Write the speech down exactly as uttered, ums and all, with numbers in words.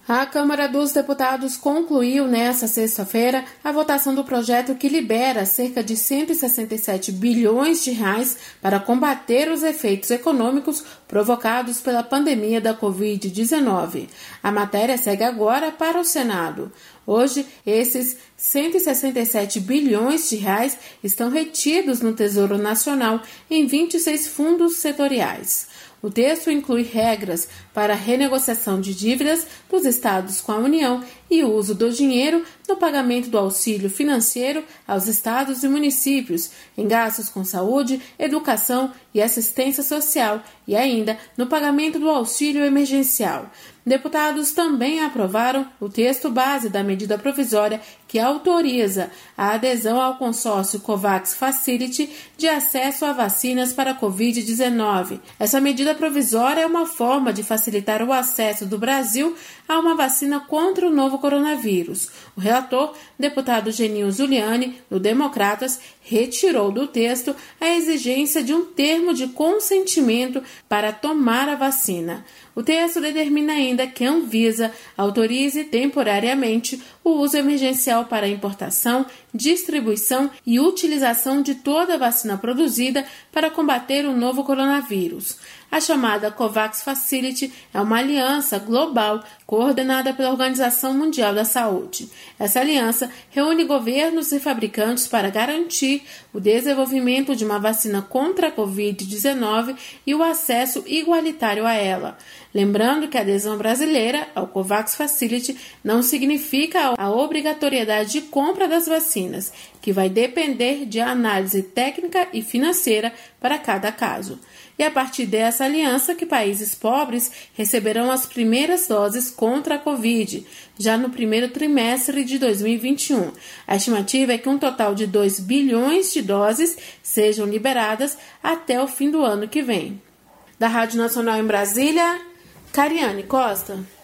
A Câmara dos Deputados concluiu nesta sexta-feira a votação do projeto que libera cerca de cento e sessenta e sete bilhões de reais para combater os efeitos econômicos provocados pela pandemia da covid dezenove. A matéria segue agora para o Senado. Hoje, esses cento e sessenta e sete bilhões de reais estão retidos no Tesouro Nacional em vinte e seis fundos setoriais. O texto inclui regras para a renegociação de dívidas dos estados com a União e o uso do dinheiro no pagamento do auxílio financeiro aos estados e municípios, em gastos com saúde, educação e assistência social e ainda no pagamento do auxílio emergencial. Deputados também aprovaram o texto base da medida provisória que autoriza a adesão ao consórcio COVAX Facility de acesso a vacinas para a covid dezenove. Essa medida provisória é uma forma de facilitar o acesso do Brasil a uma vacina contra o novo coronavírus. O relator, deputado Genil Zuliani, do Democratas, retirou do texto a exigência de um termo de consentimento para tomar a vacina. O texto determina ainda que a Anvisa autorize temporariamente o uso emergencial para importação, distribuição e utilização de toda a vacina produzida para combater o novo coronavírus. A chamada COVAX Facility é uma aliança global coordenada pela Organização Mundial da Saúde. Essa aliança reúne governos e fabricantes para garantir o desenvolvimento de uma vacina contra a covid dezenove e o acesso igualitário a ela. Lembrando que a adesão brasileira ao COVAX Facility não significa a obrigatoriedade de compra das vacinas, que vai depender de análise técnica e financeira para cada caso. E a partir dessa aliança que países pobres receberão as primeiras doses contra a Covid, já no primeiro trimestre de dois mil e vinte e um. A estimativa é que um total de dois bilhões de doses sejam liberadas até o fim do ano que vem. Da Rádio Nacional em Brasília, Cariane Costa.